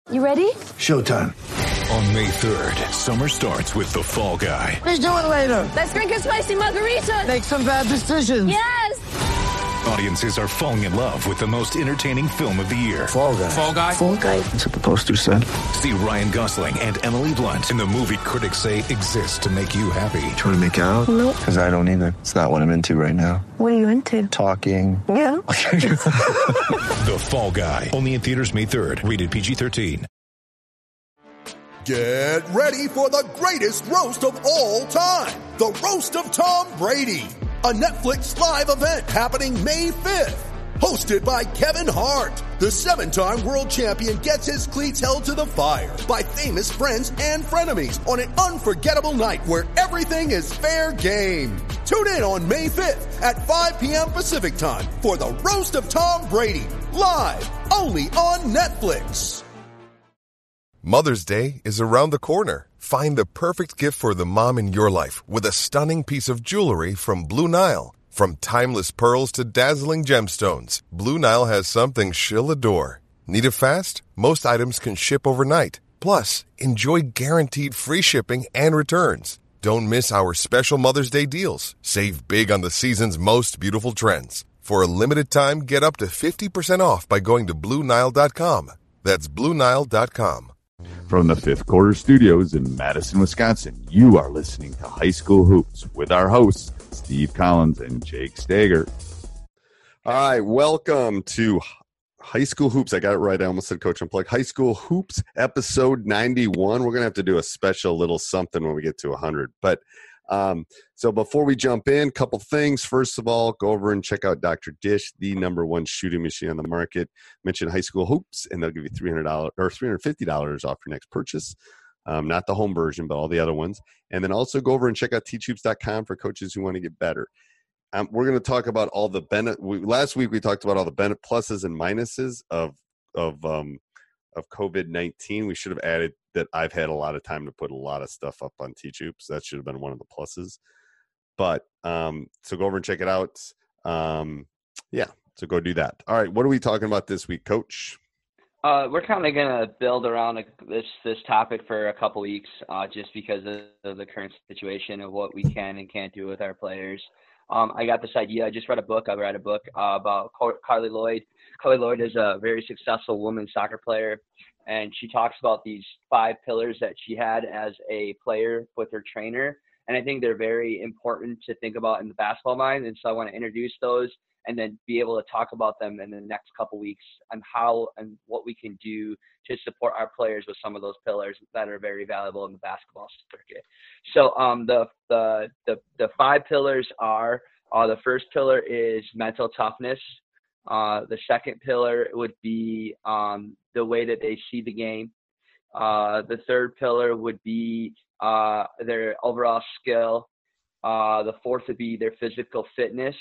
You ready? Showtime. On May 3rd, summer starts with The Fall Guy. Let's do it later. Let's drink a spicy margarita. Make some bad decisions. Yes! Audiences are falling in love with the most entertaining film of the year. Fall Guy. Fall Guy? Fall guy. That's what the poster said. See Ryan Gosling and Emily Blunt in the movie critics say exists to make you happy. Trying to make it out? Nope. Because I don't either. It's not what I'm into right now. What are you into? Talking. Yeah. The Fall Guy. Only in theaters May 3rd. Rated PG-13. Get ready for the greatest roast of all time. The Roast of Tom Brady. A Netflix live event happening May 5th. Hosted by Kevin Hart. The 7-time world champion gets his cleats held to the fire by famous friends and frenemies on an unforgettable night where everything is fair game. Tune in on May 5th at 5 p.m. Pacific time for the Roast of Tom Brady. Live only on Netflix. Mother's Day is around the corner. Find the perfect gift for the mom in your life with a stunning piece of jewelry from Blue Nile. From timeless pearls to dazzling gemstones, Blue Nile has something she'll adore. Need it fast? Most items can ship overnight. Plus, enjoy guaranteed free shipping and returns. Don't miss our special Mother's Day deals. Save big on the season's most beautiful trends. For a limited time, get up to 50% off by going to BlueNile.com. That's BlueNile.com. From the Fifth Quarter Studios in Madison, Wisconsin, you are listening to High School Hoops with our hosts, Steve Collins and Jake Stager. All right, welcome to High School Hoops. I got it right. I almost said Coach Unplugged. High School Hoops, episode 91. We're going to have to do a special little something when we get to 100. But so before we jump in, a couple things. First of all, go over and check out Dr. Dish, the #1 shooting machine on the market. Mention High School Hoops, and they'll give you $300 or $350 off your next purchase. Not the home version, but all the other ones. And then also go over and check out teachhoops.com for coaches who want to get better. We're going to talk about all the last week we talked about all the pluses and minuses of COVID-19. We should have added that I've had a lot of time to put a lot of stuff up on Teach Hoops. That should have been one of the pluses. But so go over and check it out. So go do that. All right, what are we talking about this week, Coach? We're kind of going to build around this topic for a couple weeks, just because of the current situation of what we can and can't do with our players. I got this idea. I just read a book. I read a book about Carly Lloyd. Carly Lloyd is a very successful women's soccer player, and she talks about these 5 pillars that she had as a player with her trainer. And I think they're very important to think about in the basketball mind. And so I want to introduce those and then be able to talk about them in the next couple weeks on how and what we can do to support our players with some of those pillars that are very valuable in the basketball circuit. So the 5 pillars are, the first pillar is mental toughness. The second pillar would be the way that they see the game. The third pillar would be their overall skill. The fourth would be their physical fitness.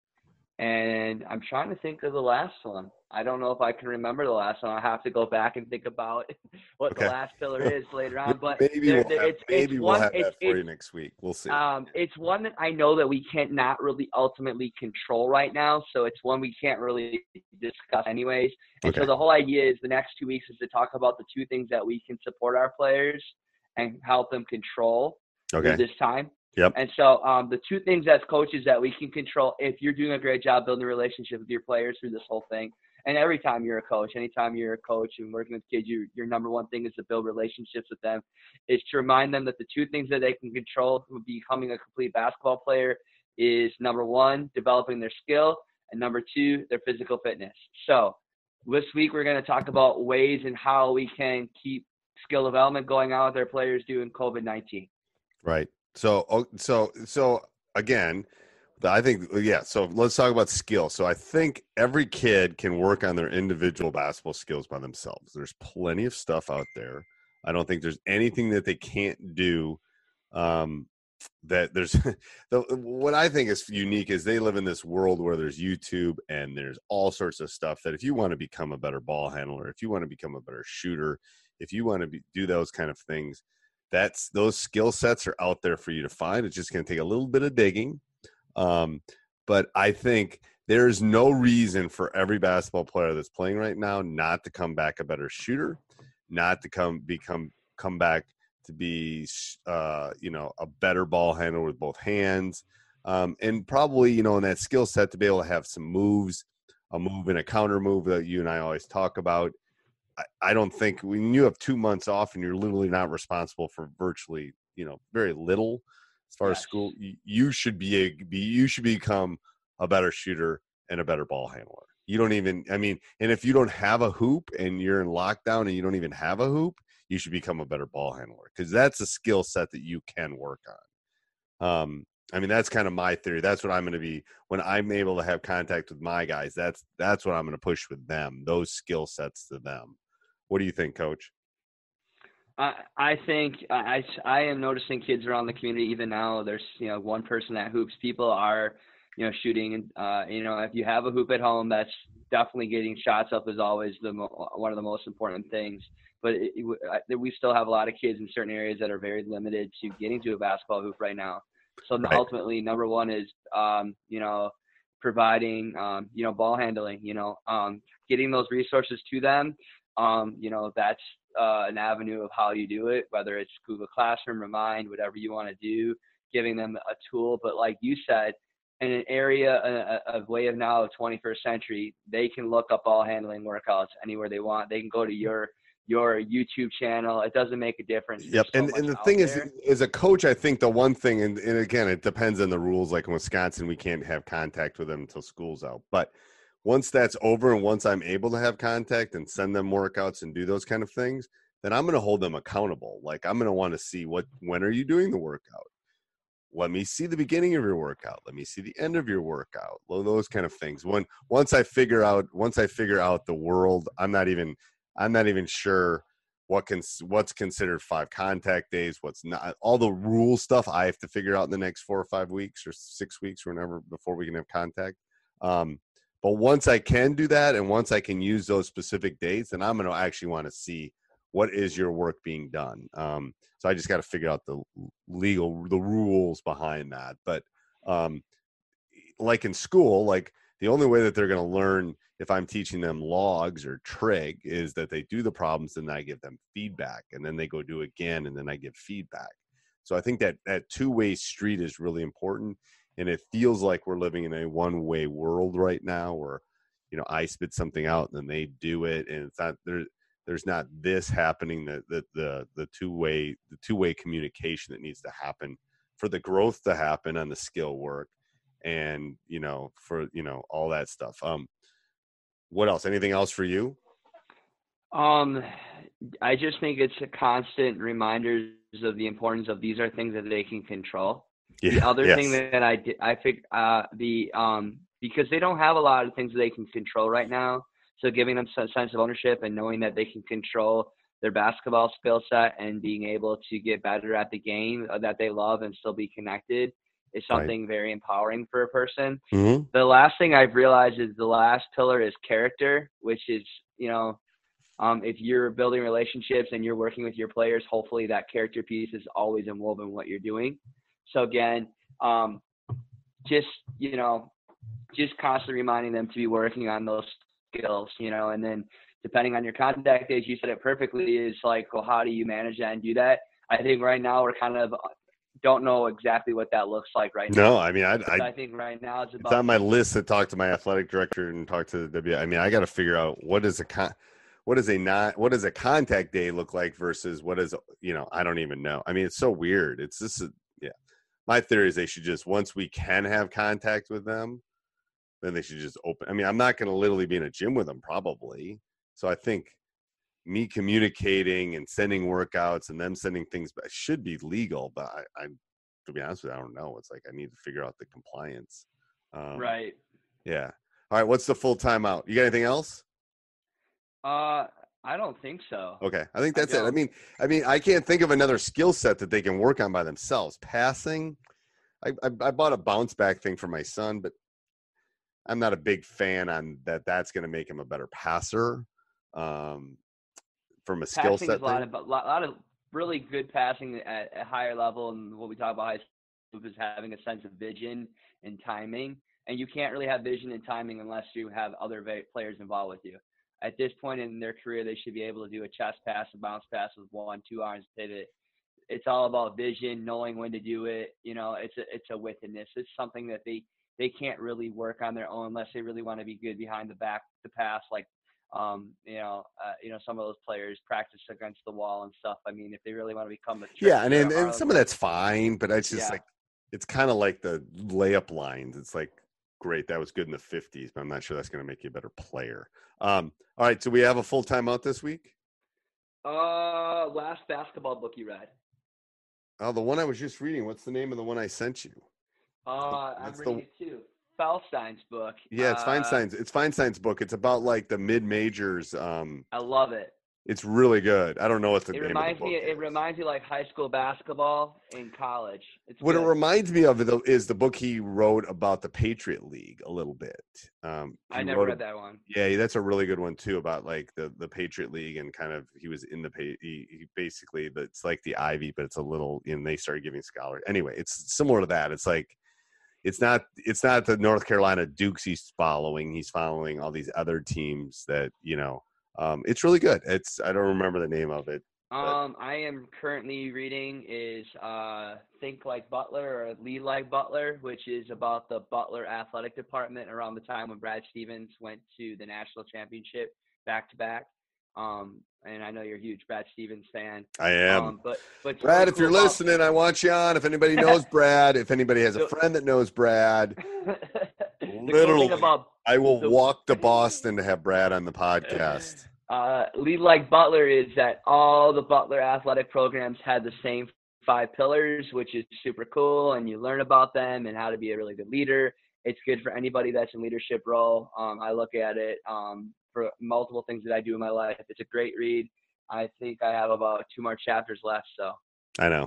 And I'm trying to think of the last one. I don't know if I can remember the last one. I'll have to go back and think about what the last pillar is later on. But maybe we'll have that for you next week. We'll see. It's one that I know that we can't not really ultimately control right now. So it's one we can't really discuss anyways. And so the whole idea is the next 2 weeks is to talk about the 2 things that we can support our players and help them control through this time. Yep. And so the 2 things as coaches that we can control, if you're doing a great job building a relationship with your players through this whole thing, and every time you're a coach, anytime you're a coach and working with kids, your #1 thing is to build relationships with them, is to remind them that the 2 things that they can control from becoming a complete basketball player is #1, developing their skill, and #2, their physical fitness. So this week we're going to talk about ways and how we can keep skill development going on with our players during COVID-19. Right. So again, I think, so let's talk about skill. So I think every kid can work on their individual basketball skills by themselves. There's plenty of stuff out there. I don't think there's anything that they can't do. That there's what I think is unique is they live in this world where there's YouTube and there's all sorts of stuff that if you want to become a better ball handler, if you want to become a better shooter, if you want to do those kind of things, those skill sets are out there for you to find. It's just going to take a little bit of digging. But I think there's no reason for every basketball player that's playing right now not to come back a better shooter, not to come back to be, a better ball handler with both hands. And probably, in that skill set to be able to have some moves, a move and a counter move that you and I always talk about. I don't think when you have 2 months off and you're literally not responsible for virtually, very little as far as school, you should become a better shooter and a better ball handler. You don't even, and if you don't have a hoop and you're in lockdown and you don't even have a hoop, you should become a better ball handler because that's a skill set that you can work on. That's kind of my theory. That's what I'm going to be when I'm able to have contact with my guys. That's what I'm going to push with them, those skill sets to them. What do you think, Coach? I think I am noticing kids around the community even now. There's one person that hoops. People are shooting, and if you have a hoop at home, that's definitely getting shots up is always one of the most important things. But we still have a lot of kids in certain areas that are very limited to getting to a basketball hoop right now. So ultimately, number one is providing ball handling. Getting those resources to them. That's an avenue of how you do it, whether it's Google Classroom, Remind, whatever you want to do, giving them a tool. But like you said, in an area, a way of now of 21st century, they can look up ball handling workouts anywhere they want. They can go to your YouTube channel. It doesn't make a difference. Yep. And the thing is, as a coach, I think the one thing, and again, it depends on the rules. Like in Wisconsin, we can't have contact with them until school's out. But once that's over and once I'm able to have contact and send them workouts and do those kind of things, then I'm going to hold them accountable. Like I'm going to want to see when are you doing the workout? Let me see the beginning of your workout. Let me see the end of your workout. Those kind of things. Once I figure out the world, I'm not even sure what's considered 5 contact days, what's not. All the rule stuff I have to figure out in the next 4 or 5 weeks or 6 weeks, whenever before we can have contact. But once I can do that, and once I can use those specific dates, then I'm going to actually want to see what is your work being done. So I just got to figure out the rules behind that. But like in school, like the only way that they're going to learn if I'm teaching them logs or trig is that they do the problems and I give them feedback, and then they go do again, and then I give feedback. So I think that two-way street is really important. And it feels like we're living in a one-way world right now where, I spit something out and then they do it. And it's not there's not this happening, the two-way communication that needs to happen for the growth to happen on the skill work and, for, all that stuff. What else? Anything else for you? I just think it's a constant reminders of the importance of these are things that they can control. The other thing that I think because they don't have a lot of things that they can control right now. So giving them some sense of ownership and knowing that they can control their basketball skill set and being able to get better at the game that they love and still be connected is something very empowering for a person. Mm-hmm. The last thing I've realized is the last pillar is character, which is, if you're building relationships and you're working with your players, hopefully that character piece is always involved in what you're doing. So again, just constantly reminding them to be working on those skills, and then depending on your contact days, you said it perfectly, is like, well, how do you manage that and do that? I think right now we're kind of don't know exactly what that looks like right now. No, I think right now it's on my list to talk to my athletic director and talk to the I got to figure out what does a contact day look like versus what is, I don't even know. It's so weird. It's just, my theory is they should just, once we can have contact with them, then they should just open. I'm not going to literally be in a gym with them probably. So I think me communicating and sending workouts and them sending things back should be legal. But I to be honest with you, I don't know. It's like I need to figure out the compliance. Right. Yeah. All right. What's the full timeout? You got anything else? I don't think so. Okay. I think that's it. I can't think of another skill set that they can work on by themselves. Passing. I bought a bounce back thing for my son, but I'm not a big fan on that. That's going to make him a better passer. From a skill set thing. A lot of really good passing at a higher level. And what we talk about high school is having a sense of vision and timing. And you can't really have vision and timing unless you have other players involved with you. at this point in their career, they should be able to do a chest pass, a bounce pass with 1-2 arms, pivot. It's all about vision, knowing when to do it. It's a witness. It's something that they can't really work on their own unless they really want to be good behind the back, the pass, like, some of those players practice against the wall and stuff. I mean, if they really want to become the and some of that's fine, but it's just like, it's kind of like the layup lines. It's like, great, that was good in the 50s, but I'm not sure that's going to make you a better player. All right, so we have a full timeout this week? Last basketball book you read. Oh, the one I was just reading. What's the name of the one I sent you? I'm reading it too. Feinstein's book. Yeah, it's Feinstein's. It's Feinstein's book. It's about like the mid majors. I love it. It's really good. I don't know what the name of the book is. It reminds me like high school basketball in college. What it reminds me of though is the book he wrote about the Patriot League a little bit. I never read that one. Yeah, that's a really good one too, about like the Patriot League, and kind of he was in the he basically, it's like the Ivy, but it's a little, and they started giving scholars. Anyway, it's similar to that. It's like it's not the North Carolina Dukes he's following. He's following all these other teams that, it's really good. I don't remember the name of it. I am currently reading is Think Like Butler or Lead Like Butler, which is about the Butler athletic department around the time when Brad Stevens went to the national championship back-to-back. And I know you're a huge Brad Stevens fan. I am. But Brad, if you're listening, I want you on. If anybody knows Brad, if anybody has a friend that knows Brad, literally, I will walk to Boston to have Brad on the podcast. Lead Like Butler is that all the Butler athletic programs had the same 5 pillars, which is super cool, and you learn about them and how to be a really good leader. It's good for anybody that's in leadership role. I look at it for multiple things that I do in my life. It's a great read. I think I have about 2 more chapters left. So I know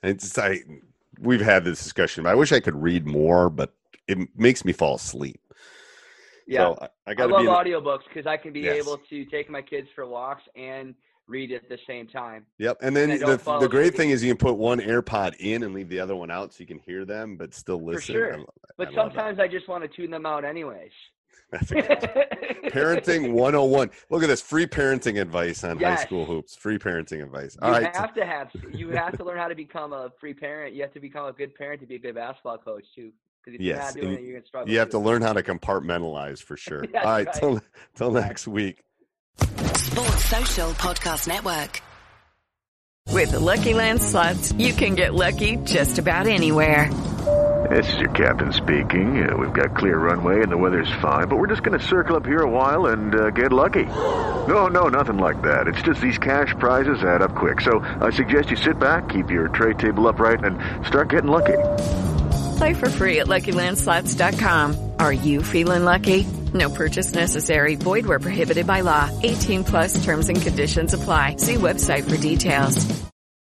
we've had this discussion, but I wish I could read more, but it makes me fall asleep. Yeah, so I love audiobooks because I can be able to take my kids for walks and read at the same time. Yep, and then the great thing is you can put one AirPod in and leave the other one out so you can hear them but still listen. For sure. But sometimes I just want to tune them out anyways. That's Parenting 101. Look at this, free parenting advice on High School Hoops. Free parenting advice. You have to learn how to become a free parent. You have to become a good parent to be a good basketball coach too. Because if you're not doing it, you're going to struggle. You have to learn how to compartmentalize for sure. All right, till next week. Sports Social Podcast Network. With the Lucky Land Slots, you can get lucky just about anywhere. This is your captain speaking. We've got clear runway and the weather's fine, but we're just going to circle up here a while and get lucky. No, nothing like that. It's just these cash prizes add up quick. So I suggest you sit back, keep your tray table upright, and start getting lucky. Play for free at LuckyLandSlots.com. Are you feeling lucky? No purchase necessary. Void where prohibited by law. 18+ terms and conditions apply. See website for details.